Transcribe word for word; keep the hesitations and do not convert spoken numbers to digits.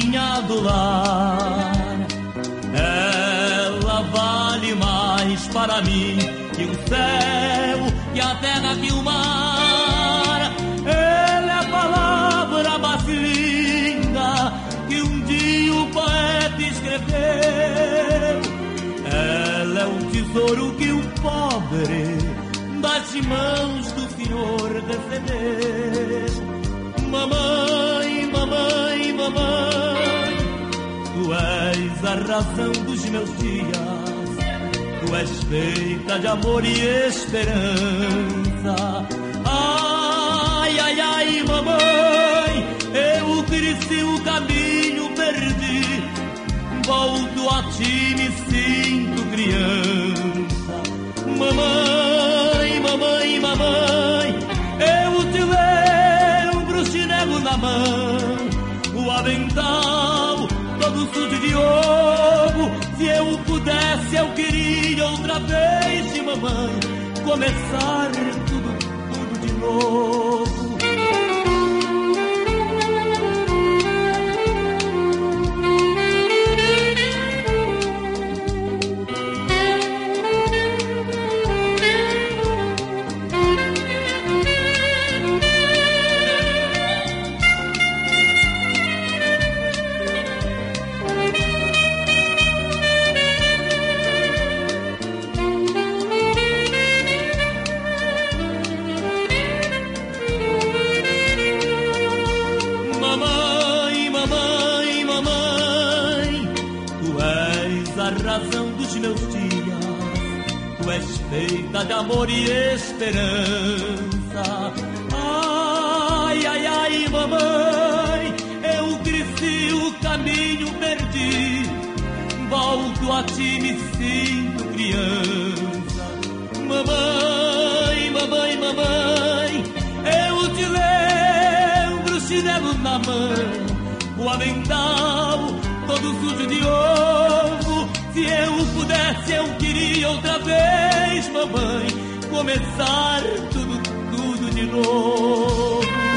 rainha do lar. Ela vale mais para mim que o céu, que a terra, que o mar. Ela é a palavra mais linda que um dia o poeta escreveu. Ela é o tesouro que o pobre das mãos do Senhor recebeu. Mamãe, mamãe, mamãe, tu és a razão dos meus dias. Tu és feita de amor e esperança. Ai, ai, ai, mamãe, eu cresci, o caminho perdi. Volto a ti, me sinto criança. Mamãe, mamãe, mamãe, eu te lembro, chinelo na mão, o avental todo sujo de ovo. Se eu pudesse, eu queria outra vez, mamãe, começar tudo, tudo de novo. Feita de amor e esperança. Ai, ai, ai, mamãe, eu cresci, o caminho perdi. Volto a ti, me sinto criança. Mamãe, mamãe, mamãe, eu te lembro, chinelo na mão, o avental todo sujo de ovo. Se eu pudesse, eu queria outra vez, mamãe, começar tudo, tudo de novo.